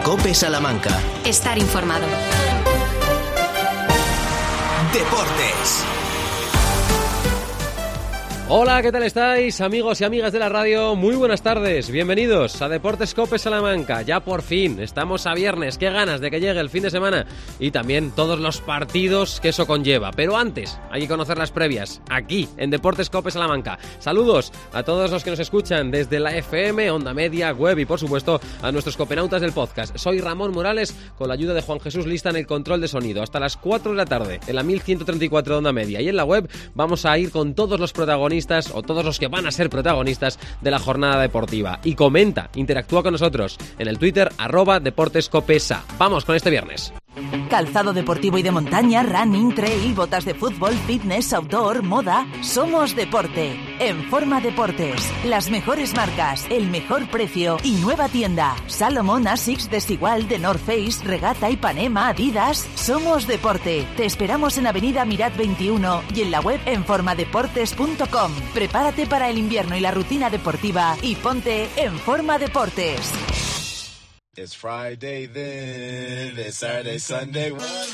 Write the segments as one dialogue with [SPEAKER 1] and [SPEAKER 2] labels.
[SPEAKER 1] COPE Salamanca.
[SPEAKER 2] Estar informado.
[SPEAKER 1] Deportes.
[SPEAKER 3] Hola, ¿qué tal estáis, amigos y amigas de la radio? Muy buenas tardes, bienvenidos a Deportes COPE Salamanca. Ya por fin, estamos a viernes, qué ganas de que llegue el fin de semana y también todos los partidos que eso conlleva. Pero antes, hay que conocer las previas, aquí, en Deportes COPE Salamanca. Saludos a todos los que nos escuchan desde la FM, Onda Media, web y por supuesto a nuestros copenautas del podcast. Soy Ramón Morales, con la ayuda de Juan Jesús Lista en el control de sonido. Hasta las 4 de la tarde, en la 1134 de Onda Media y en la web, vamos a ir con todos los protagonistas o todos los que van a ser protagonistas de la jornada deportiva. Y comenta, interactúa con nosotros en el Twitter @deportescopesa. Vamos con este viernes.
[SPEAKER 4] Calzado deportivo y de montaña, running, trail, botas de fútbol, fitness, outdoor, moda. Somos deporte. En Forma Deportes. Las mejores marcas, el mejor precio y nueva tienda. Salomón, Asics, Desigual, The North Face, Regata, Ipanema, Adidas. Somos deporte. Te esperamos en Avenida Mirat 21 y en la web en formadeportes.com. Prepárate para el invierno y la rutina deportiva y ponte en Forma Deportes.
[SPEAKER 5] It's Friday then, it's Saturday, Sunday.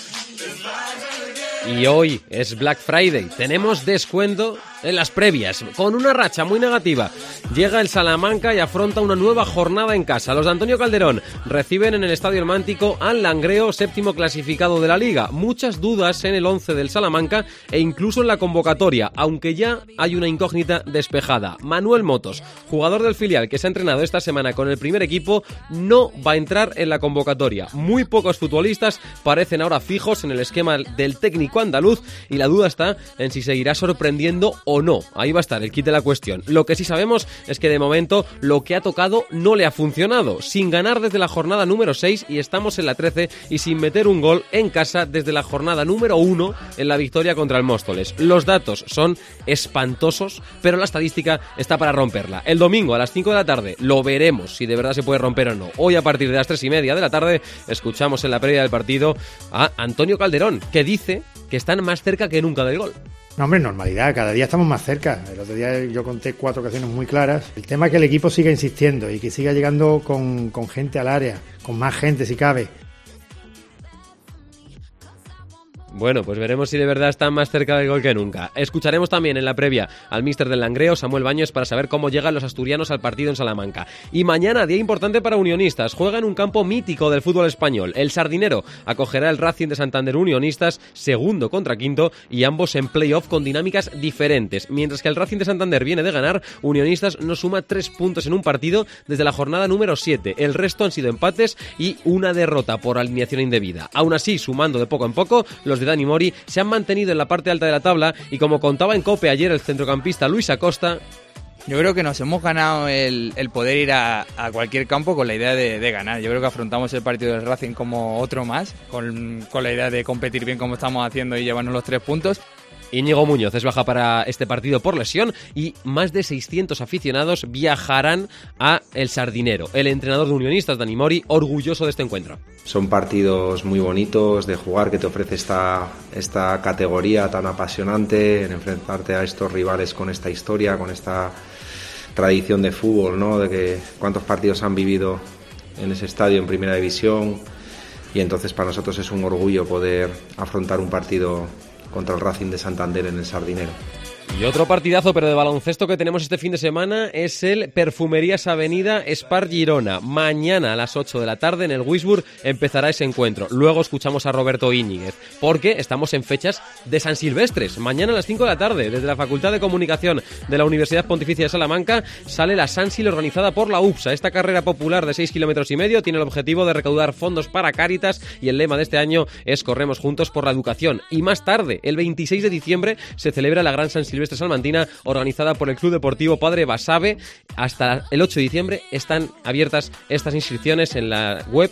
[SPEAKER 3] Y hoy es Black Friday, tenemos descuento en las previas, con una racha muy negativa. Llega el Salamanca y afronta una nueva jornada en casa. Los de Antonio Calderón reciben en el Estadio El Mántico al Langreo, séptimo clasificado de la Liga. Muchas dudas en el 11 del Salamanca e incluso en la convocatoria, aunque ya hay una incógnita despejada. Manuel Motos, jugador del filial que se ha entrenado esta semana con el primer equipo, no va a entrar en la convocatoria. Muy pocos futbolistas parecen ahora fijos en el esquema del técnico andaluz y la duda está en si seguirá sorprendiendo o no. Ahí va a estar el kit de la cuestión. Lo que sí sabemos es que de momento lo que ha tocado no le ha funcionado. Sin ganar desde la jornada número 6 y estamos en la 13 y sin meter un gol en casa desde la jornada número 1 en la victoria contra el Móstoles. Los datos son espantosos, pero la estadística está para romperla. El domingo a las 5 de la tarde lo veremos si de verdad se puede romper o no. Hoy a partir de las 3:30 de la tarde escuchamos en la previa del partido a Antonio Calderón, que dice que están más cerca que nunca del gol.
[SPEAKER 6] No, hombre, normalidad, cada día estamos más cerca. El otro día yo conté 4 ocasiones muy claras. El tema es que el equipo siga insistiendo y que siga llegando con gente al área, con más gente si cabe.
[SPEAKER 3] Bueno, pues veremos si de verdad están más cerca del gol que nunca. Escucharemos también en la previa al míster del Langreo, Samuel Baños, para saber cómo llegan los asturianos al partido en Salamanca. Y mañana, día importante para Unionistas, juega en un campo mítico del fútbol español. El Sardinero acogerá el Racing de Santander Unionistas, segundo contra quinto, y ambos en playoff con dinámicas diferentes. Mientras que el Racing de Santander viene de ganar, Unionistas no suma 3 puntos en un partido desde la jornada número 7. El resto han sido empates y una derrota por alineación indebida. Aún así, sumando de poco en poco, los de Dani Mori se han mantenido en la parte alta de la tabla y como contaba en COPE ayer el centrocampista Luis Acosta,
[SPEAKER 7] yo creo que nos hemos ganado el poder ir a cualquier campo con la idea de ganar. Yo creo que afrontamos el partido del Racing como otro más, con la idea de competir bien como estamos haciendo y llevarnos los 3 puntos.
[SPEAKER 3] Íñigo Muñoz es baja para este partido por lesión y más de 600 aficionados viajarán a El Sardinero. El entrenador de Unionistas, Dani Mori, orgulloso de este encuentro.
[SPEAKER 8] Son partidos muy bonitos de jugar que te ofrece esta categoría tan apasionante, en enfrentarte a estos rivales con esta historia, con esta tradición de fútbol, ¿no? De que cuántos partidos han vivido en ese estadio en Primera División, y entonces para nosotros es un orgullo poder afrontar un partido contra el Racing de Santander en el Sardinero.
[SPEAKER 3] Y otro partidazo, pero de baloncesto, que tenemos este fin de semana es el Perfumerías Avenida Spar Girona. Mañana a las 8 de la tarde en el Wisburg empezará ese encuentro. Luego escuchamos a Roberto Íñiguez, porque estamos en fechas de San Silvestres. Mañana a las 5 de la tarde, desde la Facultad de Comunicación de la Universidad Pontificia de Salamanca, sale la Sansil organizada por la UPSA. Esta carrera popular de 6,5 kilómetros tiene el objetivo de recaudar fondos para Cáritas y el lema de este año es Corremos juntos por la educación. Y más tarde, el 26 de diciembre, se celebra la Gran San Silvestre salmantina organizada por el Club Deportivo Padre Basabe. Hasta el 8 de diciembre están abiertas estas inscripciones en la web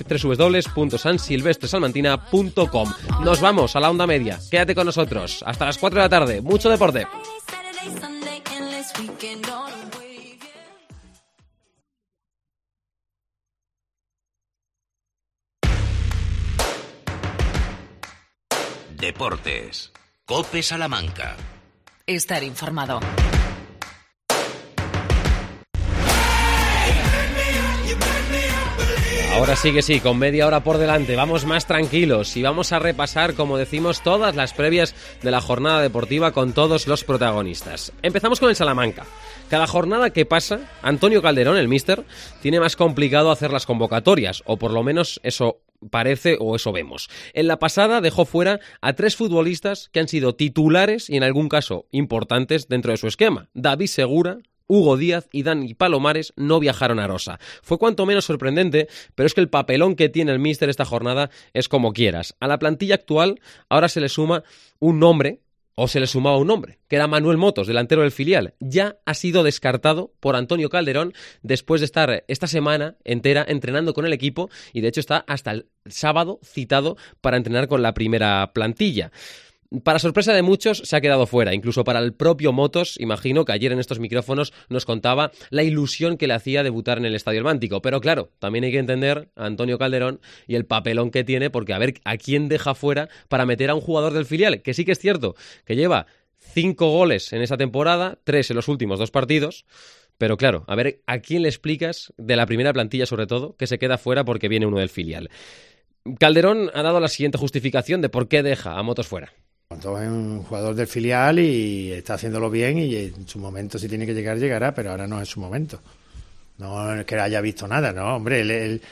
[SPEAKER 3] www.sansilvestresalmantina.com. Nos vamos a la Onda Media. Quédate con nosotros hasta las 4 de la tarde. Mucho deporte.
[SPEAKER 1] Deportes. COPE Salamanca.
[SPEAKER 4] Estar informado.
[SPEAKER 3] Ahora sí que sí, con media hora por delante, vamos más tranquilos y vamos a repasar, como decimos, todas las previas de la jornada deportiva con todos los protagonistas. Empezamos con el Salamanca. Cada jornada que pasa, Antonio Calderón, el míster, tiene más complicado hacer las convocatorias, o por lo menos eso parece o eso vemos. En la pasada dejó fuera a 3 futbolistas que han sido titulares y en algún caso importantes dentro de su esquema. David Segura, Hugo Díaz y Dani Palomares no viajaron a Arosa. Fue cuanto menos sorprendente, pero es que el papelón que tiene el míster esta jornada es como quieras. A la plantilla actual ahora se le suma un nombre, o se le sumaba un nombre, que era Manuel Motos, delantero del filial. Ya ha sido descartado por Antonio Calderón después de estar esta semana entera entrenando con el equipo y de hecho está hasta el sábado citado para entrenar con la primera plantilla. Para sorpresa de muchos se ha quedado fuera, incluso para el propio Motos. Imagino que ayer en estos micrófonos nos contaba la ilusión que le hacía debutar en el Estadio El Mántico, pero claro, también hay que entender a Antonio Calderón y el papelón que tiene, porque a ver a quién deja fuera para meter a un jugador del filial, que sí que es cierto que lleva 5 goles en esa temporada, 3 en los últimos 2 partidos, pero claro, a ver a quién le explicas, de la primera plantilla sobre todo, que se queda fuera porque viene uno del filial. Calderón ha dado la siguiente justificación de por qué deja a Motos fuera.
[SPEAKER 6] Es un jugador del filial y está haciéndolo bien y en su momento si tiene que llegar, llegará, pero ahora no es su momento. No es que haya visto nada, no, hombre, él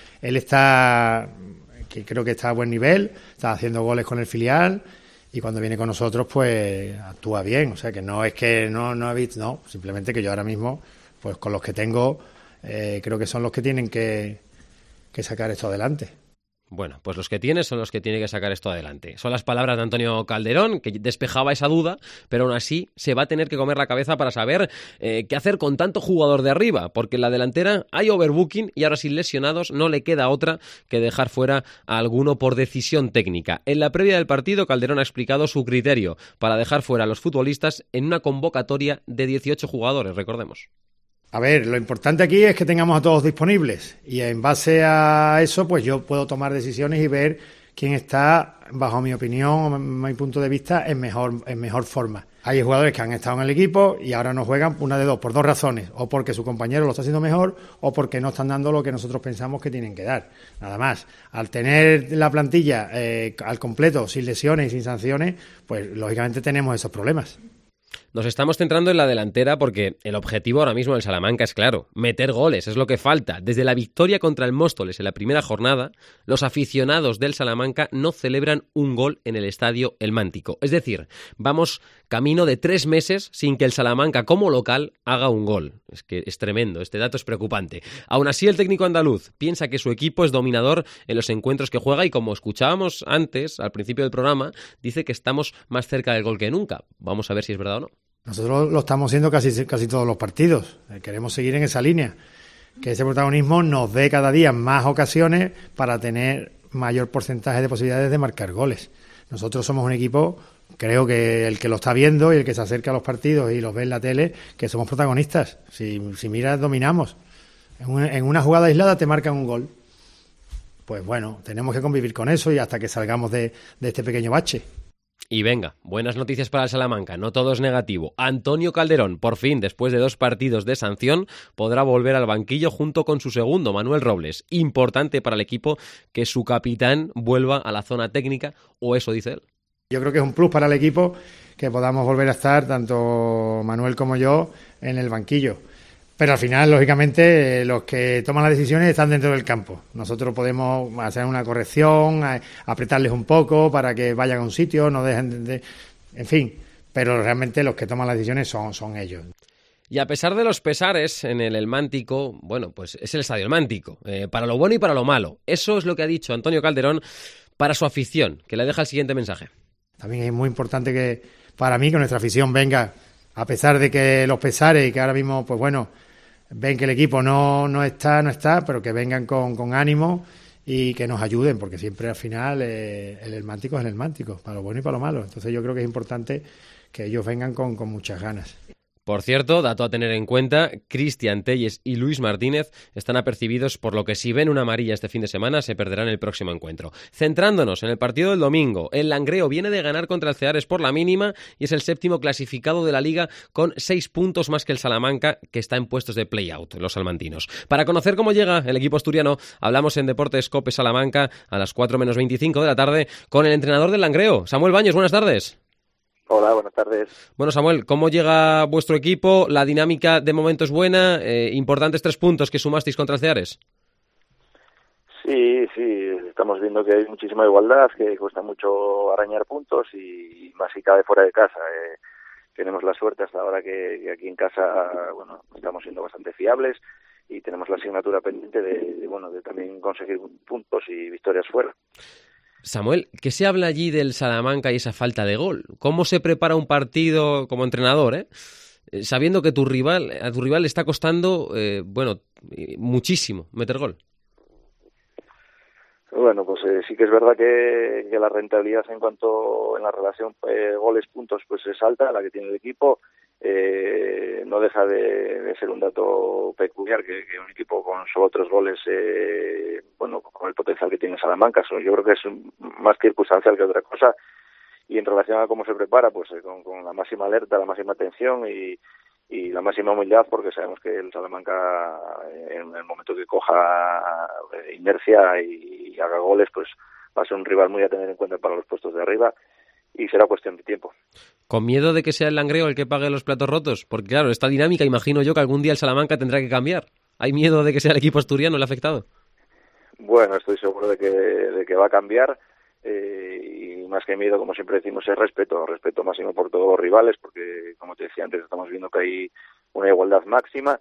[SPEAKER 6] está, que creo que está a buen nivel, está haciendo goles con el filial y cuando viene con nosotros pues actúa bien, o sea que no es que no ha visto, no, simplemente que yo ahora mismo pues con los que tengo creo que son los que tienen que sacar esto adelante.
[SPEAKER 3] Bueno, pues los que tiene son los que tiene que sacar esto adelante. Son las palabras de Antonio Calderón, que despejaba esa duda, pero aún así se va a tener que comer la cabeza para saber qué hacer con tanto jugador de arriba, porque en la delantera hay overbooking y ahora sin lesionados no le queda otra que dejar fuera a alguno por decisión técnica. En la previa del partido, Calderón ha explicado su criterio para dejar fuera a los futbolistas en una convocatoria de 18 jugadores, recordemos.
[SPEAKER 6] A ver, lo importante aquí es que tengamos a todos disponibles y en base a eso pues yo puedo tomar decisiones y ver quién está, bajo mi opinión, mi punto de vista, en mejor forma. Hay jugadores que han estado en el equipo y ahora no juegan una de dos, por 2 razones, o porque su compañero lo está haciendo mejor o porque no están dando lo que nosotros pensamos que tienen que dar. Nada más. Al tener la plantilla al completo, sin lesiones y sin sanciones, pues lógicamente tenemos esos problemas.
[SPEAKER 3] Nos estamos centrando en la delantera porque el objetivo ahora mismo del Salamanca es claro, meter goles, es lo que falta. Desde la victoria contra el Móstoles en la primera jornada, los aficionados del Salamanca no celebran un gol en el Estadio El Mántico. Es decir, vamos camino de 3 meses sin que el Salamanca como local haga un gol. Es que es tremendo, este dato es preocupante. Aún así, el técnico andaluz piensa que su equipo es dominador en los encuentros que juega y como escuchábamos antes, al principio del programa, dice que estamos más cerca del gol que nunca. Vamos a ver si es verdad o no.
[SPEAKER 6] Nosotros lo estamos haciendo casi todos los partidos. Queremos seguir en esa línea. Que ese protagonismo nos dé cada día más ocasiones para tener mayor porcentaje de posibilidades de marcar goles. Nosotros somos un equipo, creo que el que lo está viendo y el que se acerca a los partidos y los ve en la tele, que somos protagonistas. Si miras, dominamos. En una jugada aislada te marcan un gol. Pues bueno, tenemos que convivir con eso y hasta que salgamos de este pequeño bache.
[SPEAKER 3] Y venga, buenas noticias para el Salamanca, no todo es negativo. Antonio Calderón, por fin, después de 2 partidos de sanción, podrá volver al banquillo junto con su segundo, Manuel Robles. Importante para el equipo que su capitán vuelva a la zona técnica, o eso dice él.
[SPEAKER 6] Yo creo que es un plus para el equipo que podamos volver a estar, tanto Manuel como yo, en el banquillo. Pero al final, lógicamente, los que toman las decisiones están dentro del campo. Nosotros podemos hacer una corrección, apretarles un poco para que vayan a un sitio, no dejen de... En fin, pero realmente los que toman las decisiones son ellos.
[SPEAKER 3] Y a pesar de los pesares en el Mántico, bueno, pues es el Estadio El Mántico, para lo bueno y para lo malo. Eso es lo que ha dicho Antonio Calderón para su afición, que le deja el siguiente mensaje.
[SPEAKER 6] También es muy importante que, para mí, que nuestra afición venga, a pesar de que los pesares y que ahora mismo, pues bueno, ven que el equipo no está, pero que vengan con ánimo y que nos ayuden, porque siempre al final el Mántico es el Mántico, para lo bueno y para lo malo. Entonces yo creo que es importante que ellos vengan con muchas ganas.
[SPEAKER 3] Por cierto, dato a tener en cuenta, Cristian Telles y Luis Martínez están apercibidos, por lo que si ven una amarilla este fin de semana se perderán el próximo encuentro. Centrándonos en el partido del domingo, el Langreo viene de ganar contra el Ceares por la mínima y es el 7º clasificado de la Liga con 6 puntos más que el Salamanca, que está en puestos de play-out, los salmantinos. Para conocer cómo llega el equipo asturiano, hablamos en Deportes COPE Salamanca a las 4:25 de la tarde con el entrenador del Langreo, Samuel Baños. Buenas tardes.
[SPEAKER 2] Hola, buenas tardes.
[SPEAKER 3] Bueno, Samuel, ¿cómo llega vuestro equipo? La dinámica de momento es buena, importantes 3 puntos que sumasteis contra el Ceares.
[SPEAKER 2] Sí, estamos viendo que hay muchísima igualdad, que cuesta mucho arañar puntos y más si cabe fuera de casa. Tenemos la suerte hasta ahora que aquí en casa, bueno, estamos siendo bastante fiables y tenemos la asignatura pendiente de también conseguir puntos y victorias fuera.
[SPEAKER 3] Samuel, ¿qué se habla allí del Salamanca y esa falta de gol? ¿Cómo se prepara un partido como entrenador, sabiendo que a tu rival le está costando, muchísimo meter gol?
[SPEAKER 2] Bueno, pues sí que es verdad que la rentabilidad en la relación goles-puntos pues es alta, la que tiene el equipo. No deja de ser un dato peculiar que un equipo con solo 3 goles, con el potencial que tiene Salamanca, yo creo que es más circunstancial que otra cosa. Y en relación a cómo se prepara, pues con la máxima alerta, la máxima atención y la máxima humildad, porque sabemos que el Salamanca, en el momento que coja inercia y haga goles, pues va a ser un rival muy a tener en cuenta para los puestos de arriba. Y será cuestión de tiempo. ¿Con miedo de que sea el Langreo el que pague los platos rotos? Porque claro, esta dinámica, imagino yo que algún día el Salamanca tendrá que cambiar. ¿Hay miedo de que sea el equipo asturiano el afectado? Bueno, estoy seguro de que va a cambiar. Y más que miedo, como siempre decimos, es respeto máximo por todos los rivales, porque como te decía antes, estamos viendo que hay una igualdad máxima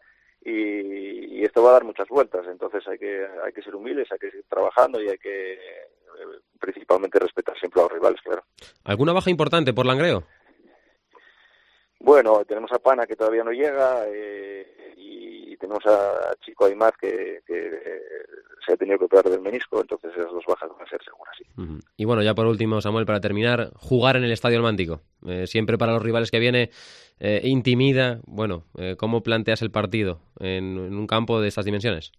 [SPEAKER 2] y esto va a dar muchas vueltas. Entonces hay que ser humildes, hay que seguir trabajando y hay que principalmente respetar siempre a los rivales, claro. ¿Alguna baja importante por Langreo? Bueno, tenemos a Pana, que todavía no llega, y tenemos a Chico Aymaz, que se ha tenido que operar del menisco, entonces esas 2 bajas van a ser seguras, sí. Uh-huh. Y bueno, ya por último, Samuel, para terminar, jugar en el Estadio Almántico. Siempre para los rivales que viene intimida. Bueno, ¿cómo planteas el partido en un campo de estas dimensiones?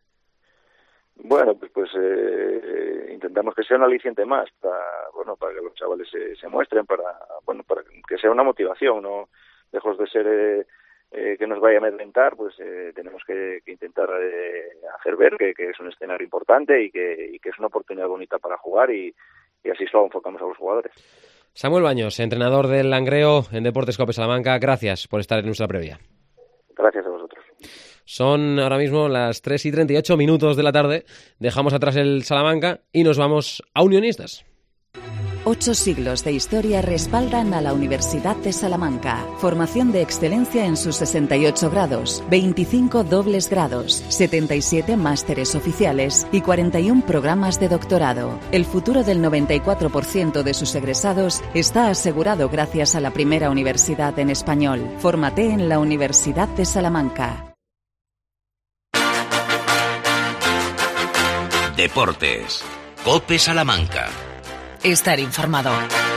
[SPEAKER 2] Bueno, pues intentamos que sea un aliciente más para que los chavales se muestren, para que sea una motivación, no lejos de ser que nos vaya a amedrentar, pues tenemos que intentar hacer ver que es un escenario importante y que es una oportunidad bonita para jugar y así solo enfocamos a los jugadores. Samuel Baños, entrenador del Langreo en Deportes COPE Salamanca, gracias por estar en nuestra previa. Gracias a vosotros. Son ahora mismo las 3:38 de la tarde. Dejamos atrás el Salamanca y nos vamos a Unionistas.
[SPEAKER 4] 8 siglos de historia respaldan a la Universidad de Salamanca. Formación de excelencia en sus 68 grados, 25 dobles grados, 77 másteres oficiales y 41 programas de doctorado. El futuro del 94% de sus egresados está asegurado gracias a la primera universidad en español. Fórmate en la Universidad de Salamanca.
[SPEAKER 1] Deportes. COPE Salamanca.
[SPEAKER 4] Estar informado.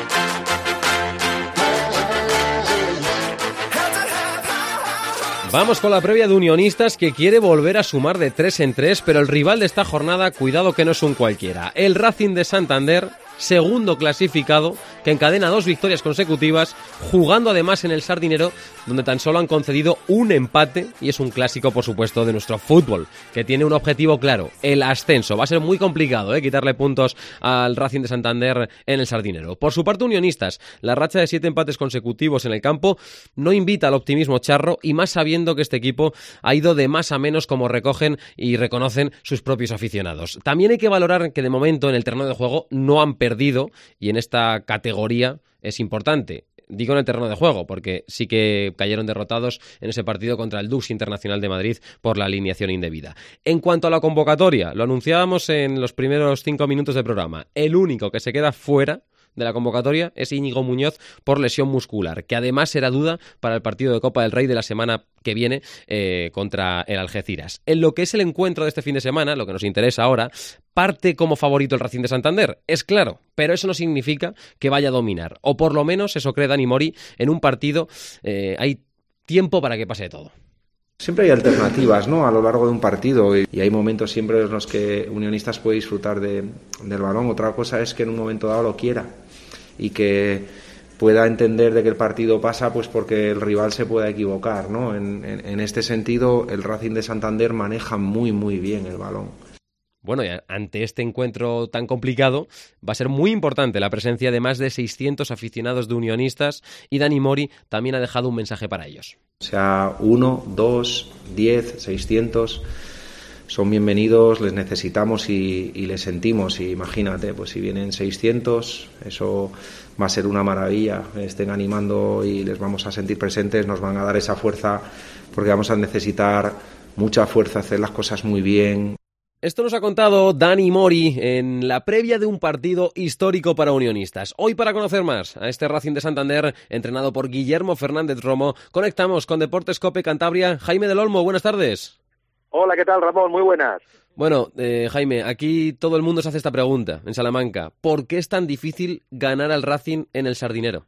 [SPEAKER 3] Vamos con la previa de Unionistas, que quiere volver a sumar de 3 en 3, pero el rival de esta jornada, cuidado que no es un cualquiera. El Racing de Santander, segundo clasificado, que encadena 2 victorias consecutivas, jugando además en el Sardinero, donde tan solo han concedido un empate, y es un clásico, por supuesto, de nuestro fútbol, que tiene un objetivo claro, el ascenso. Va a ser muy complicado quitarle puntos al Racing de Santander en el Sardinero. Por su parte, Unionistas, la racha de 7 empates consecutivos en el campo no invita al optimismo charro, y más sabiendo que este equipo ha ido de más a menos, como recogen y reconocen sus propios aficionados. También hay que valorar que de momento en el terreno de juego no han perdido, y en esta categoría es importante. Digo en el terreno de juego, porque sí que cayeron derrotados en ese partido contra el Dux Internacional de Madrid por la alineación indebida. En cuanto a la convocatoria, lo anunciábamos en los primeros 5 minutos del programa. El único que se queda fuera de la convocatoria es Íñigo Muñoz por lesión muscular, que además será duda para el partido de Copa del Rey de la semana que viene contra el Algeciras. En lo que es el encuentro de este fin de semana, lo que nos interesa ahora, parte como favorito el Racing de Santander, es claro, pero eso no significa que vaya a dominar, o por lo menos eso cree Dani Mori en un partido. Hay tiempo para que pase todo.
[SPEAKER 8] Siempre hay alternativas, ¿no?, a lo largo de un partido y hay momentos siempre en los que Unionistas puede disfrutar del balón. Otra cosa es que en un momento dado lo quiera y que pueda entender de que el partido pasa pues porque el rival se pueda equivocar, ¿no? En este sentido, el Racing de Santander maneja muy, muy bien el balón.
[SPEAKER 3] Bueno, y ante este encuentro tan complicado va a ser muy importante la presencia de más de 600 aficionados de Unionistas y Dani Mori también ha dejado un mensaje para ellos.
[SPEAKER 8] O sea, 1, 2, 10, 600 son bienvenidos, les necesitamos y les sentimos. Y imagínate, pues si vienen 600, eso va a ser una maravilla. Estén animando y les vamos a sentir presentes, nos van a dar esa fuerza porque vamos a necesitar mucha fuerza, hacer las cosas muy bien.
[SPEAKER 3] Esto nos ha contado Dani Mori en la previa de un partido histórico para Unionistas. Hoy, para conocer más a este Racing de Santander, entrenado por Guillermo Fernández Romo, conectamos con Deportes COPE Cantabria. Jaime del Olmo, buenas tardes.
[SPEAKER 9] Hola, ¿qué tal, Ramón? Muy buenas.
[SPEAKER 3] Bueno, Jaime, aquí todo el mundo se hace esta pregunta en Salamanca. ¿Por qué es tan difícil ganar al Racing en el Sardinero?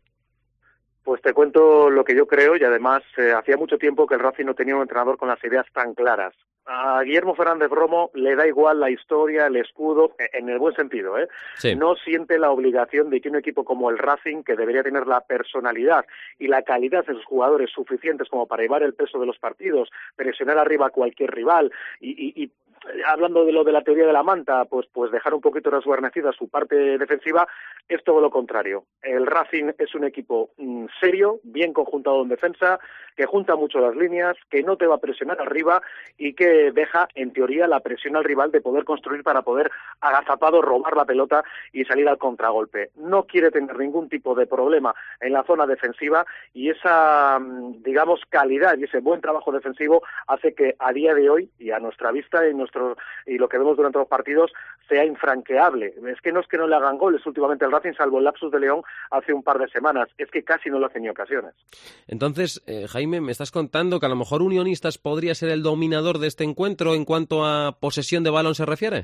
[SPEAKER 9] Pues te cuento lo que yo creo y además hacía mucho tiempo que el Racing no tenía un entrenador con las ideas tan claras. A Guillermo Fernández Romo le da igual la historia, el escudo, en el buen sentido, ¿eh?
[SPEAKER 3] Sí.
[SPEAKER 9] No siente la obligación de que un equipo como el Racing, que debería tener la personalidad y la calidad de sus jugadores suficientes como para llevar el peso de los partidos, presionar arriba a cualquier rival y hablando de lo de la teoría de la manta, pues dejar un poquito resguarnecida su parte defensiva, es todo lo contrario. El Racing es un equipo serio, bien conjuntado en defensa, que junta mucho las líneas, que no te va a presionar arriba y que deja, en teoría, la presión al rival de poder construir para poder agazapado robar la pelota y salir al contragolpe. No quiere tener ningún tipo de problema en la zona defensiva y esa, digamos, calidad y ese buen trabajo defensivo hace que a día de hoy y a nuestra vista y lo que vemos durante los partidos sea infranqueable. Es que no le hagan goles últimamente el Racing, salvo el lapsus de León hace un par de semanas. Es que casi no lo hacen ni ocasiones.
[SPEAKER 3] Entonces, Jaime, me estás contando que a lo mejor Unionistas podría ser el dominador de este encuentro en cuanto a posesión de balón se refiere.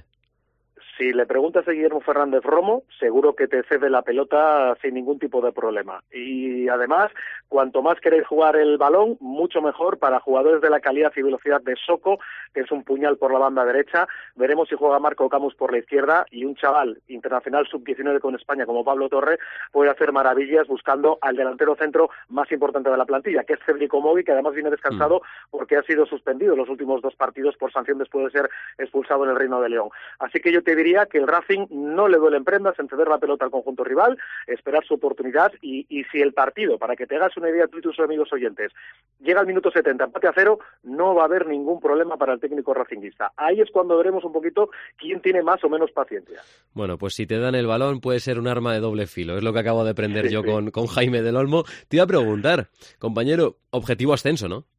[SPEAKER 9] Si le preguntas a Guillermo Fernández Romo, seguro que te cede la pelota sin ningún tipo de problema. Y además, cuanto más queréis jugar el balón, mucho mejor para jugadores de la calidad y velocidad de Soko, que es un puñal por la banda derecha. Veremos si juega Marco Camus por la izquierda y un chaval internacional sub-19 con España como Pablo Torre puede hacer maravillas buscando al delantero centro más importante de la plantilla, que es Federico Mogui, que además viene descansado porque ha sido suspendido los últimos 2 partidos por sanción después de ser expulsado en el Reino de León. Así que yo te diría que el Racing no le duelen prendas en ceder la pelota al conjunto rival, esperar su oportunidad y si el partido, para que te hagas una idea tú y tus amigos oyentes, llega al minuto 70, empate a 0, no va a haber ningún problema para el técnico racinguista. Ahí es cuando veremos un poquito quién tiene más o menos paciencia.
[SPEAKER 3] Bueno, pues si te dan el balón puede ser un arma de doble filo, es lo que acabo de aprender yo con Jaime del Olmo. Te iba a preguntar, compañero, objetivo ascenso, ¿no?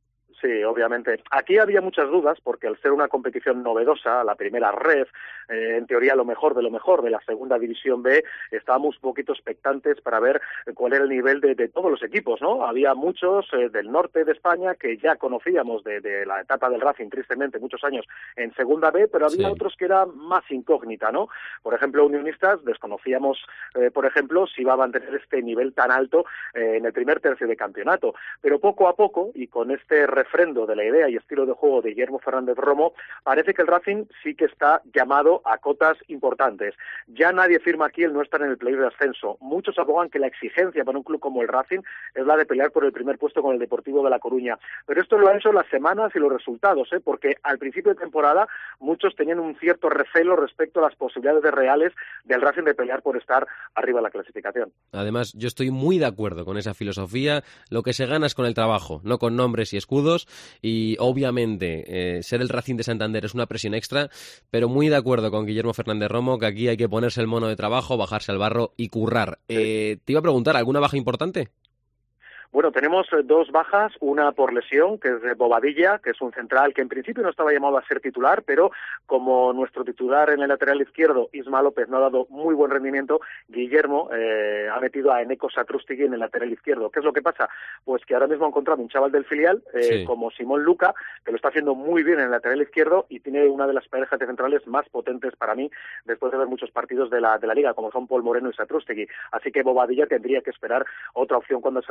[SPEAKER 9] Sí, obviamente. Aquí había muchas dudas porque al ser una competición novedosa, la primera red, en teoría lo mejor de la segunda división B, estábamos un poquito expectantes para ver cuál era el nivel de todos los equipos, ¿no? Había muchos del norte de España que ya conocíamos de la etapa del Racing, tristemente, muchos años en segunda B, pero había otros que eran más incógnita, ¿no? Por ejemplo, Unionistas, desconocíamos, por ejemplo, si iba a mantener este nivel tan alto en el primer tercio de campeonato. Pero poco a poco, y con este refrendo de la idea y estilo de juego de Guillermo Fernández Romo, parece que el Racing sí que está llamado a cotas importantes. Ya nadie firma aquí el no estar en el playoff de ascenso. Muchos abogan que la exigencia para un club como el Racing es la de pelear por el primer puesto con el Deportivo de La Coruña. Pero esto lo han hecho las semanas y los resultados, porque al principio de temporada muchos tenían un cierto recelo respecto a las posibilidades reales del Racing de pelear por estar arriba en la clasificación.
[SPEAKER 3] Además, yo estoy muy de acuerdo con esa filosofía. Lo que se gana es con el trabajo, no con nombres y escudos. Y obviamente ser el Racing de Santander es una presión extra, pero muy de acuerdo con Guillermo Fernández Romo que aquí hay que ponerse el mono de trabajo, bajarse al barro y currar. Te iba a preguntar, ¿alguna baja importante?
[SPEAKER 9] Bueno, tenemos 2 bajas, una por lesión, que es de Bobadilla, que es un central que en principio no estaba llamado a ser titular, pero como nuestro titular en el lateral izquierdo, Isma López, no ha dado muy buen rendimiento, Guillermo ha metido a Eneko Satrústegui en el lateral izquierdo. ¿Qué es lo que pasa? Pues que ahora mismo ha encontrado un chaval del filial, como Simón Luca, que lo está haciendo muy bien en el lateral izquierdo y tiene una de las parejas de centrales más potentes para mí, después de ver muchos partidos de la Liga, como son Paul Moreno y Satrústegui. Así que Bobadilla tendría que esperar otra opción cuando se recupere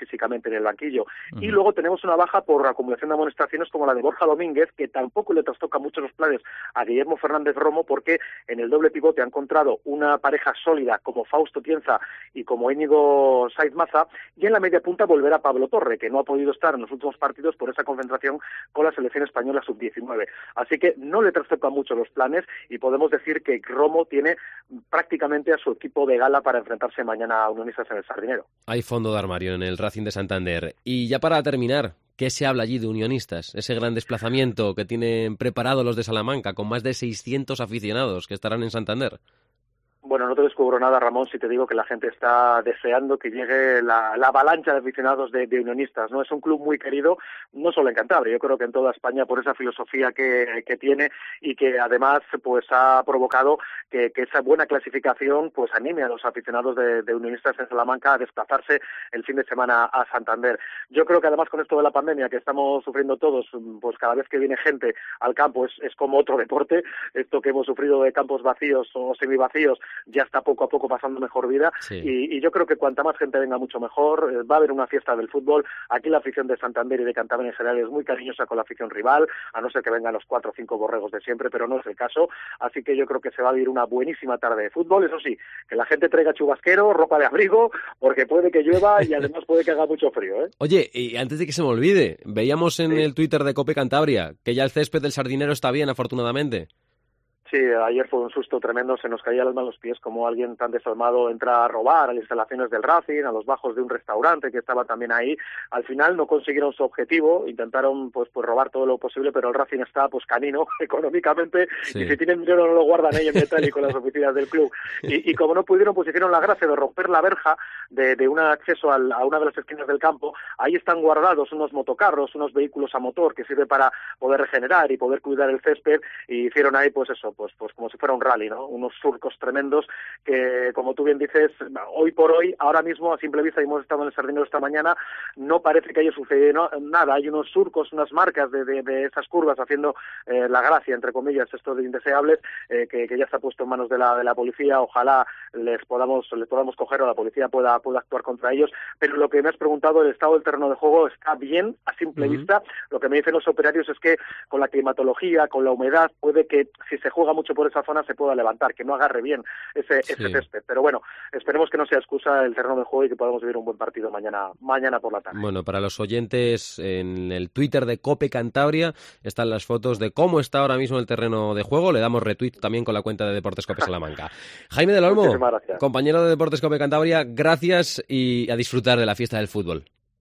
[SPEAKER 9] físicamente en el banquillo. Y luego tenemos una baja por acumulación de amonestaciones como la de Borja Domínguez, que tampoco le trastoca mucho los planes a Guillermo Fernández Romo, porque en el doble pivote ha encontrado una pareja sólida como Fausto Tienza y como Íñigo Saiz Maza, y en la media punta volverá Pablo Torre, que no ha podido estar en los últimos partidos por esa concentración con la selección española sub-19. Así que no le trastoca mucho los planes y podemos decir que Romo tiene prácticamente a su equipo de gala para enfrentarse mañana a Unionistas en el Sardinero.
[SPEAKER 3] Hay fondo de armario en el Racing de Santander. Y ya para terminar, ¿qué se habla allí de Unionistas? Ese gran desplazamiento que tienen preparado los de Salamanca, con más de 600 aficionados que estarán en Santander.
[SPEAKER 9] Bueno, no te descubro nada, Ramón, si te digo que la gente está deseando que llegue la avalancha de aficionados de Unionistas, ¿no? Es un club muy querido, no solo en Cantabria, yo creo que en toda España, por esa filosofía que tiene y que además pues ha provocado que esa buena clasificación pues anime a los aficionados de Unionistas en Salamanca a desplazarse el fin de semana a Santander. Yo creo que además con esto de la pandemia que estamos sufriendo todos, pues cada vez que viene gente al campo es como otro deporte, esto que hemos sufrido de campos vacíos o semivacíos, ya está poco a poco pasando mejor vida, sí. y yo creo que cuanta más gente venga mucho mejor. Va a haber una fiesta del fútbol. Aquí la afición de Santander y de Cantabria en general es muy cariñosa con la afición rival, a no ser que vengan los 4 o 5 borregos de siempre, pero no es el caso, así que yo creo que se va a vivir una buenísima tarde de fútbol. Eso sí, que la gente traiga chubasquero, ropa de abrigo, porque puede que llueva y además puede que haga mucho frío, ¿eh?
[SPEAKER 3] Oye, y antes de que se me olvide, veíamos en el Twitter de Cope Cantabria que ya el césped del Sardinero está bien, afortunadamente.
[SPEAKER 9] Sí, ayer fue un susto tremendo, se nos caía el alma a los pies como alguien tan desalmado entra a robar a las instalaciones del Racing, a los bajos de un restaurante que estaba también ahí. Al final no consiguieron su objetivo, intentaron pues robar todo lo posible, pero el Racing está pues canino económicamente, sí. Y si tienen dinero no lo guardan ahí en metálico en las oficinas del club. Y como no pudieron, pues hicieron la gracia de romper la verja de un acceso a una de las esquinas del campo. Ahí están guardados unos motocarros, unos vehículos a motor que sirve para poder regenerar y poder cuidar el césped, y hicieron ahí pues eso, pues como si fuera un rally, ¿no? Unos surcos tremendos que, como tú bien dices, hoy por hoy, ahora mismo, a simple vista, hemos estado en el Sardinero esta mañana, no parece que haya sucedido nada. Hay unos surcos, unas marcas de esas curvas haciendo la gracia, entre comillas, esto de indeseables, que ya está puesto en manos de la policía. Ojalá les podamos coger o la policía pueda actuar contra ellos. Pero lo que me has preguntado, el estado del terreno de juego está bien a simple vista. Lo que me dicen los operarios es que con la climatología, con la humedad, puede que si se juega mucho por esa zona se pueda levantar, que no agarre bien ese césped. Pero bueno, esperemos que no sea excusa el terreno de juego y que podamos vivir un buen partido mañana por la tarde.
[SPEAKER 3] Bueno, para los oyentes, en el Twitter de Cope Cantabria están las fotos de cómo está ahora mismo el terreno de juego. Le damos retweet también con la cuenta de Deportes Cope Salamanca. Jaime del Olmo, compañero de Deportes Cope Cantabria, gracias y a disfrutar de la fiesta del fútbol.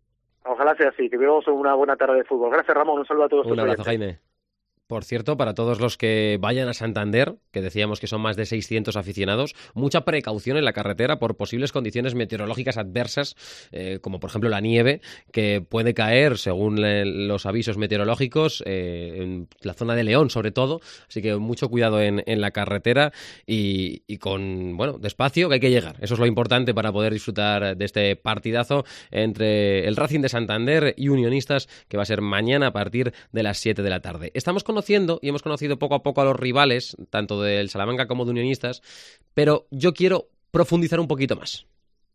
[SPEAKER 9] Ojalá sea así, que vivamos una buena tarde de fútbol. Gracias, Ramón, un saludo a todos.
[SPEAKER 3] Un abrazo, Jaime. Por cierto, para todos los que vayan a Santander, que decíamos que son más de 600 aficionados, mucha precaución en la carretera por posibles condiciones meteorológicas adversas, como por ejemplo la nieve, que puede caer, según los avisos meteorológicos, en la zona de León sobre todo, así que mucho cuidado en la carretera y con, despacio, que hay que llegar. Eso es lo importante para poder disfrutar de este partidazo entre el Racing de Santander y Unionistas, que va a ser mañana a partir de las 7 de la tarde. Estamos conociendo y hemos conocido poco a poco a los rivales, tanto del Salamanca como de Unionistas, pero yo quiero profundizar un poquito más.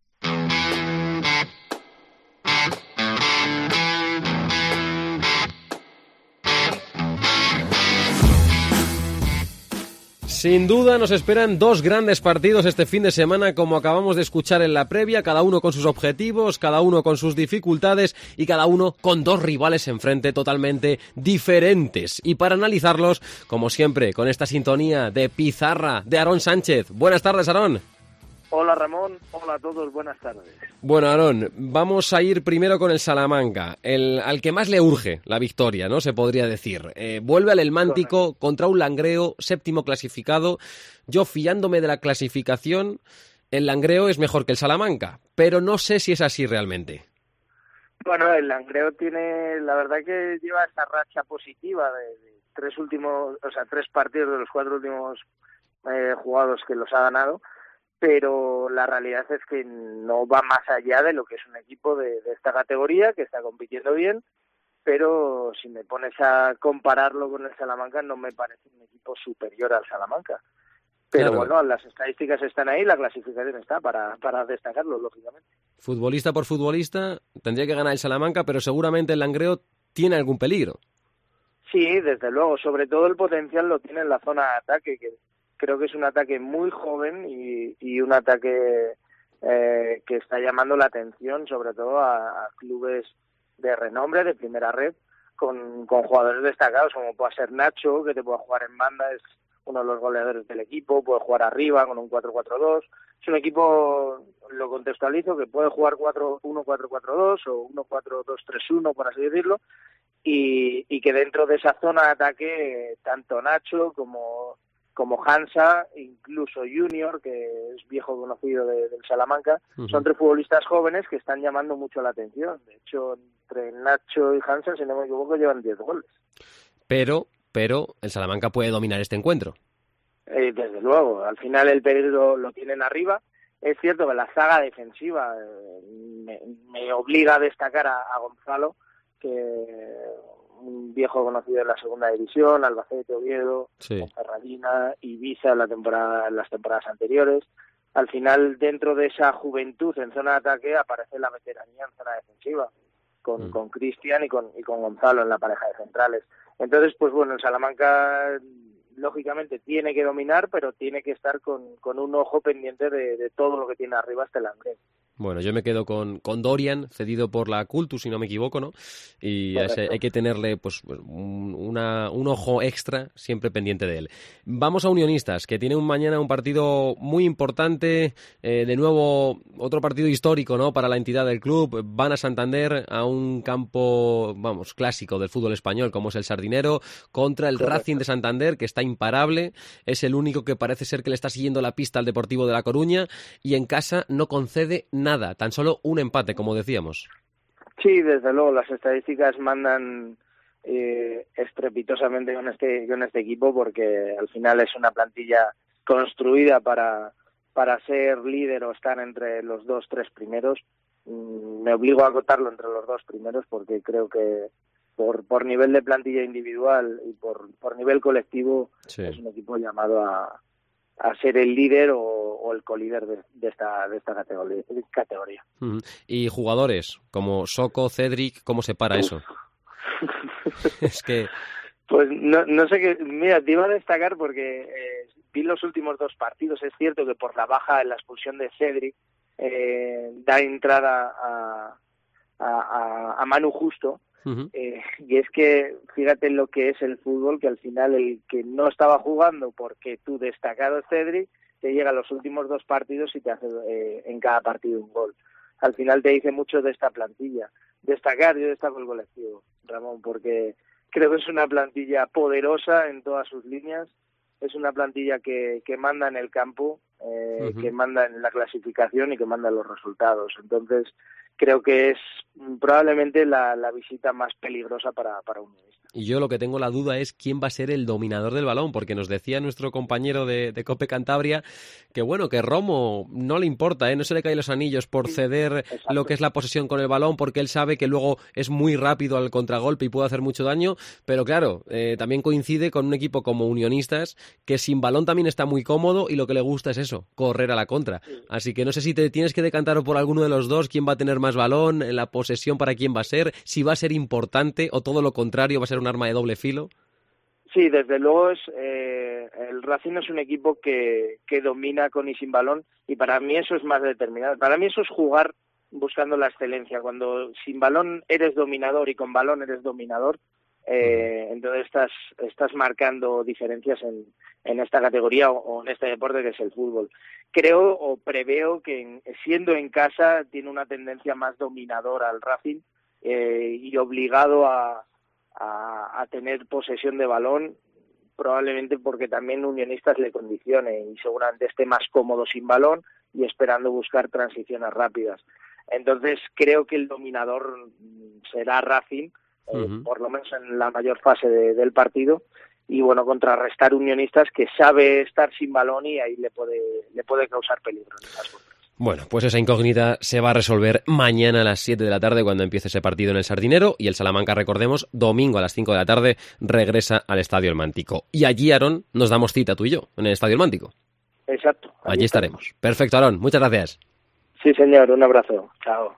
[SPEAKER 3] Sin duda nos esperan dos grandes partidos este fin de semana, como acabamos de escuchar en la previa, cada uno con sus objetivos, cada uno con sus dificultades y cada uno con dos rivales enfrente totalmente diferentes. Y para analizarlos, como siempre, con esta sintonía de pizarra de Aarón Sánchez. Buenas tardes, Aarón.
[SPEAKER 10] Hola Ramón, hola a todos, buenas tardes.
[SPEAKER 3] Bueno, Aarón, vamos a ir primero con el Salamanca, al que más le urge la victoria, ¿no? Se podría decir. Vuelve al Elmántico contra un Langreo, séptimo clasificado. Yo, fiándome de la clasificación, el Langreo es mejor que el Salamanca, pero no sé si es así realmente.
[SPEAKER 10] Bueno, el Langreo tiene, la verdad que lleva esta racha positiva de tres partidos de los 4 últimos jugados que los ha ganado, pero la realidad es que no va más allá de lo que es un equipo de esta categoría, que está compitiendo bien, pero si me pones a compararlo con el Salamanca, no me parece un equipo superior al Salamanca. Pero
[SPEAKER 3] claro.
[SPEAKER 10] bueno, las estadísticas están ahí, la clasificación está para destacarlo, lógicamente.
[SPEAKER 3] Futbolista por futbolista, tendría que ganar el Salamanca, pero seguramente el Langreo tiene algún peligro.
[SPEAKER 10] Sí, desde luego, sobre todo el potencial lo tiene en la zona de ataque, que creo que es un ataque muy joven y un ataque que está llamando la atención, sobre todo a clubes de renombre, de primera red, con jugadores destacados, como puede ser Nacho, que te puede jugar en banda, es uno de los goleadores del equipo, puede jugar arriba con un 4-4-2. Es un equipo, lo contextualizo, que puede jugar 1-4-4-2 o 1-4-2-3-1, por así decirlo, y que dentro de esa zona de ataque, tanto Nacho como Hansa, incluso Junior, que es viejo conocido del Salamanca, son tres futbolistas jóvenes que están llamando mucho la atención. De hecho, entre Nacho y Hansa, si no me equivoco, llevan 10 goles.
[SPEAKER 3] Pero el Salamanca puede dominar este encuentro.
[SPEAKER 10] Desde luego, al final el peligro lo tienen arriba. Es cierto que la zaga defensiva me obliga a destacar a Gonzalo, que un viejo conocido en la segunda división, Albacete, Oviedo, Ferradina, Ibiza en las temporadas anteriores. Al final, dentro de esa juventud en zona de ataque, aparece la veteranía en zona defensiva, con Cristian y con Gonzalo en la pareja de centrales. Entonces, pues bueno, el Salamanca lógicamente tiene que dominar, pero tiene que estar con un ojo pendiente de todo lo que tiene arriba hasta el Langreo.
[SPEAKER 3] Bueno, yo me quedo con Dorian, cedido por la Cultus, si no me equivoco, ¿no? Y a ese hay que tenerle pues un ojo extra siempre pendiente de él. Vamos a Unionistas, que tiene mañana un partido muy importante, de nuevo otro partido histórico, ¿no? Para la entidad del club. Van a Santander, a un campo, clásico del fútbol español, como es el Sardinero, contra el Racing de Santander, que está imparable. Es el único que parece ser que le está siguiendo la pista al Deportivo de La Coruña, y en casa no concede nada, tan solo un empate, como decíamos.
[SPEAKER 10] Sí, desde luego, las estadísticas mandan estrepitosamente con este equipo, porque al final es una plantilla construida para ser líder o estar entre los 2-3 primeros. Me obligo a acotarlo entre los 2 primeros, porque creo que por nivel de plantilla individual y por nivel colectivo es un equipo llamado a ser el líder o el colíder de esta categoría.
[SPEAKER 3] Y jugadores como Soko, Cedric, ¿cómo se para eso? Es que...
[SPEAKER 10] Pues no sé qué... Mira, te iba a destacar porque vi los últimos 2 partidos. Es cierto que por la baja en la expulsión de Cedric da entrada a Manu Justo. Y es que fíjate lo que es el fútbol, que al final el que no estaba jugando porque tu destacado Cedric te llega a los últimos 2 partidos y te hace en cada partido un gol. Al final te dice mucho de esta plantilla. Yo destaco el colectivo, Ramón, porque creo que es una plantilla poderosa en todas sus líneas. Es una plantilla que manda en el campo, que manda en la clasificación y que manda en los resultados. Entonces, creo que es probablemente la visita más peligrosa para Unionistas.
[SPEAKER 3] Y yo lo que tengo la duda es quién va a ser el dominador del balón, porque nos decía nuestro compañero de COPE Cantabria que que Romo no le importa, no se le caen los anillos por ceder lo que es la posesión con el balón, porque él sabe que luego es muy rápido al contragolpe y puede hacer mucho daño, pero claro, también coincide con un equipo como Unionistas, que sin balón también está muy cómodo y lo que le gusta es eso, correr a la contra. Así que no sé si te tienes que decantar por alguno de los dos, quién va a tener más balón, la posesión para quién va a ser, si va a ser importante o todo lo contrario, va a ser un arma de doble filo.
[SPEAKER 10] Sí, desde luego el Racing es un equipo que domina con y sin balón, y para mí eso es más determinante. Para mí eso es jugar buscando la excelencia. Cuando sin balón eres dominador y con balón eres dominador, entonces estás marcando diferencias en esta categoría o en este deporte que es el fútbol. Creo o preveo que siendo en casa tiene una tendencia más dominadora al Racing y obligado a tener posesión de balón, probablemente porque también Unionistas le condicione y seguramente esté más cómodo sin balón y esperando buscar transiciones rápidas. Entonces creo que el dominador será Racing, por lo menos en la mayor fase del partido, y contrarrestar Unionistas, que sabe estar sin balón y ahí le puede causar peligro en esas cosas.
[SPEAKER 3] Bueno, pues esa incógnita se va a resolver mañana a las 7 de la tarde cuando empiece ese partido en el Sardinero, y el Salamanca, recordemos, domingo a las 5 de la tarde regresa al Estadio El Mántico. Y allí, Aarón, nos damos cita tú y yo en el Estadio El Mántico.
[SPEAKER 10] Exacto.
[SPEAKER 3] Allí estaremos. Perfecto, Aarón. Muchas gracias.
[SPEAKER 10] Sí, señor. Un abrazo. Chao.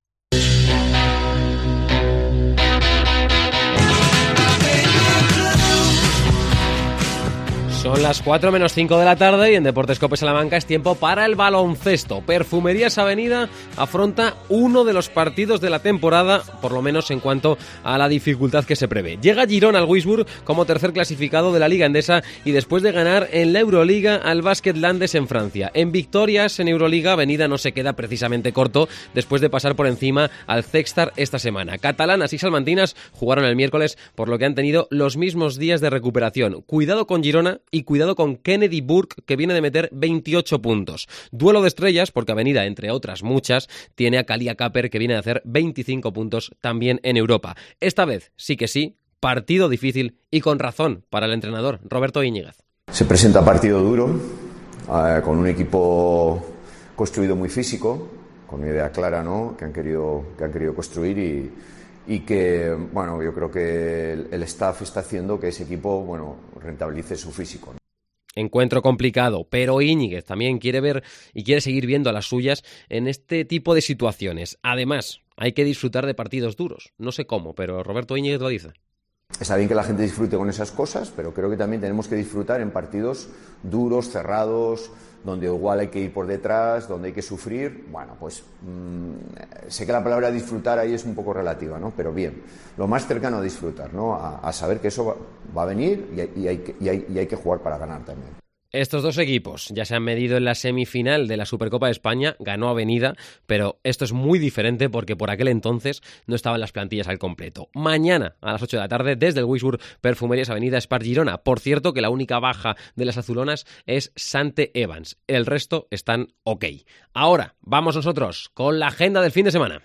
[SPEAKER 3] Son las 4 menos 5 de la tarde y en Deportes Cope Salamanca es tiempo para el baloncesto. Perfumerías Avenida afronta uno de los partidos de la temporada, por lo menos en cuanto a la dificultad que se prevé. Llega Girona al Wisburg como tercer clasificado de la Liga Endesa y después de ganar en la Euroliga al Basket Landes en Francia. En victorias en Euroliga, Avenida no se queda precisamente corto después de pasar por encima al Cextar esta semana. Catalanas y salmantinas jugaron el miércoles, por lo que han tenido los mismos días de recuperación. Cuidado con Girona y cuidado con Kennedy Burke, que viene de meter 28 puntos. Duelo de estrellas, porque Avenida, entre otras muchas, tiene a Kalia Kaper, que viene de hacer 25 puntos también en Europa. Esta vez, sí que sí, partido difícil y con razón para el entrenador, Roberto Íñiguez.
[SPEAKER 11] Se presenta partido duro, con un equipo construido muy físico, con una idea clara, ¿no?, que han querido construir y que, bueno, yo creo que el staff está haciendo que ese equipo, bueno, rentabilice su físico, ¿no?
[SPEAKER 3] Encuentro complicado, pero Íñiguez también quiere ver y quiere seguir viendo a las suyas en este tipo de situaciones. Además, hay que disfrutar de partidos duros. No sé cómo, pero Roberto Íñiguez lo dice.
[SPEAKER 11] Está bien que la gente disfrute con esas cosas, pero creo que también tenemos que disfrutar en partidos duros, cerrados, donde igual hay que ir por detrás, donde hay que sufrir. Bueno, pues sé que la palabra disfrutar ahí es un poco relativa, ¿no? Pero bien, lo más cercano a disfrutar, ¿no? A saber que eso va a venir y hay que jugar para ganar también.
[SPEAKER 3] Estos dos equipos ya se han medido en la semifinal de la Supercopa de España, ganó Avenida, pero esto es muy diferente porque por aquel entonces no estaban las plantillas al completo. Mañana a las 8 de la tarde, desde el Wisburg, Perfumerías Avenida, Spar Girona. Por cierto, que la única baja de las azulonas es Sante Evans. El resto están ok. Ahora, vamos nosotros con la agenda del fin de semana.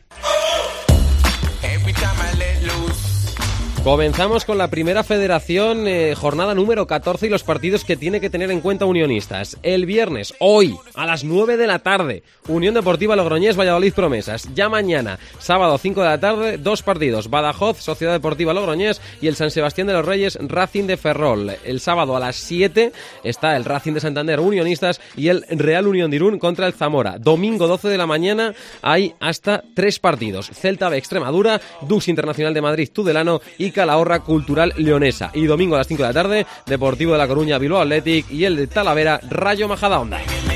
[SPEAKER 3] Comenzamos con la primera federación, jornada número 14 y los partidos que tiene que tener en cuenta Unionistas. El viernes, hoy, a las 9 de la tarde, Unión Deportiva Logroñés, Valladolid Promesas. Ya mañana, sábado 5 de la tarde, dos partidos, Badajoz, Sociedad Deportiva Logroñés y el San Sebastián de los Reyes, Racing de Ferrol. El sábado a las 7 está el Racing de Santander, Unionistas y el Real Unión de Irún contra el Zamora. Domingo 12 de la mañana hay hasta 3 partidos, Celta B Extremadura, Dux Internacional de Madrid Tudelano y Calahorra Cultural Leonesa. Y domingo a las 5 de la tarde, Deportivo de La Coruña Bilbao Athletic y el de Talavera Rayo Majadahonda.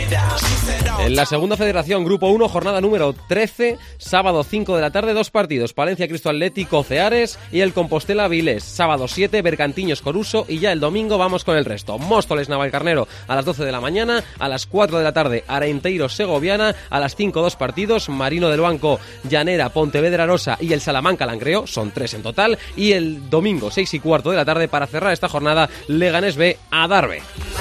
[SPEAKER 3] En la segunda federación, Grupo 1, jornada número 13, sábado 5 de la tarde, dos partidos, Palencia Cristo Atlético Ceares y el Compostela Vilés. Sábado 7, Bergantiños Coruso y ya el domingo vamos con el resto. Móstoles Navalcarnero a las 12 de la mañana, a las 4 de la tarde Arenteiro Segoviana, a las 5 dos partidos, Marino del Banco Llanera Pontevedra Arosa y el Salamanca Langreo, son 3 en total, y el domingo 6 y cuarto de la tarde para cerrar esta jornada, Leganés B Adarve.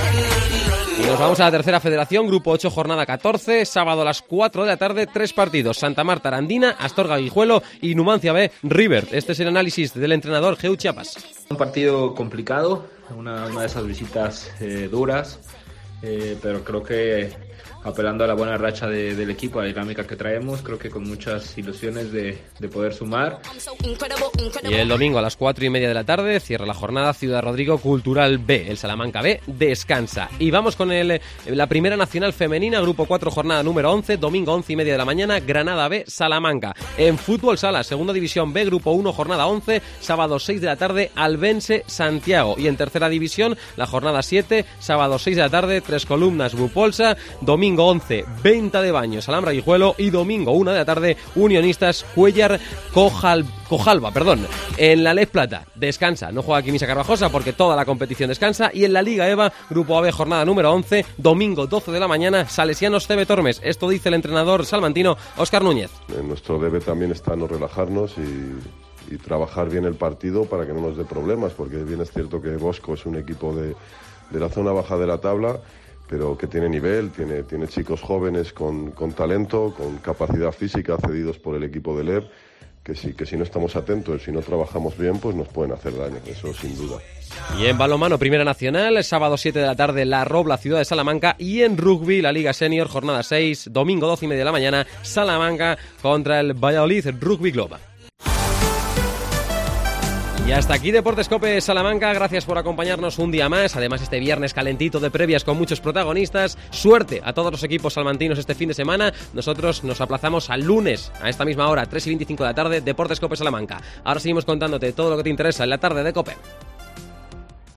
[SPEAKER 3] Y nos vamos a la tercera federación, Grupo 8, jornada 14, sábado a las 4 de la tarde, 3 partidos, Santa Marta Arandina, Astorga Guijuelo y Numancia B River. Este es el análisis del entrenador Geu Chiapas.
[SPEAKER 12] Un partido complicado, una de esas visitas duras, pero creo que apelando a la buena racha del equipo, a la dinámica que traemos, creo que con muchas ilusiones de poder sumar.
[SPEAKER 3] Y el domingo a las 4:30 de la tarde cierra la jornada Ciudad Rodrigo Cultural B. El Salamanca B descansa. Y vamos con la primera nacional femenina, Grupo 4, jornada número 11, domingo 11:30 de la mañana, Granada B Salamanca. En fútbol sala, segunda división B, Grupo 1, jornada 11, sábado 6 de la tarde, Albense Santiago. Y en tercera división, la jornada 7, sábado 6 de la tarde, Tres Columnas Bupolsa, domingo 11, Venta de Baños, Alhambra Guijuelo y domingo 1 de la tarde, Unionistas Cuellar Cojalba. En la Lez Plata descansa, no juega Quimisa Carvajosa porque toda la competición descansa, y en la Liga EVA, Grupo AB, jornada número 11, domingo 12 de la mañana, Salesianos CB Tormes. Esto dice el entrenador salmantino Óscar Núñez.
[SPEAKER 13] Nuestro debe también está no relajarnos y trabajar bien el partido para que no nos dé problemas, porque bien es cierto que Bosco es un equipo de la zona baja de la tabla, pero que tiene nivel, tiene chicos jóvenes con talento, con capacidad física, cedidos por el equipo de LER, que si no estamos atentos, si no trabajamos bien, pues nos pueden hacer daño, eso sin duda.
[SPEAKER 3] Y en balonmano, Primera Nacional, sábado 7 de la tarde, La Robla, Ciudad de Salamanca, y en rugby, la Liga Senior, jornada 6, domingo 12:30 de la mañana, Salamanca contra el Valladolid Rugby Club. Y hasta aquí Deportes COPE Salamanca, gracias por acompañarnos un día más, además este viernes calentito de previas con muchos protagonistas. Suerte a todos los equipos salmantinos este fin de semana. Nosotros nos aplazamos al lunes a esta misma hora, 3:25 de la tarde, Deportes COPE Salamanca. Ahora seguimos contándote todo lo que te interesa en la tarde de COPE.